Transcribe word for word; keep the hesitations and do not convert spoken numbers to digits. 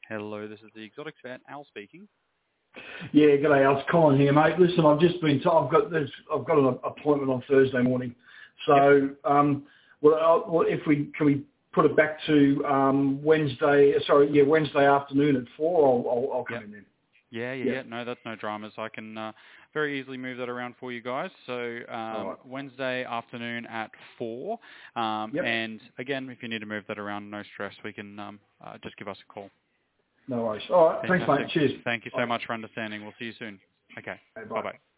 Hello, this is the Exotics Vet, Al speaking. Yeah, g'day, Al. It's Colin here, mate. Listen, I've just been told I've got this, I've got an appointment on Thursday morning. So, Yep. um, well, I'll, well, if we can we put it back to um, Wednesday? Sorry, yeah, Wednesday afternoon at four. I'll I'll, I'll come Yep. in then. Yeah, yeah, Yeah. yeah. No, that's no dramas. I can uh, very easily move that around for you guys. So All um, right. Wednesday afternoon at four. Um, Yep. and again, if you need to move that around, no stress. We can um, uh, just give us a call. No worries. All right. Thanks, mate. Fantastic. Cheers. Thank you so Bye. much for understanding. We'll see you soon. Okay. Okay, bye. Bye-bye.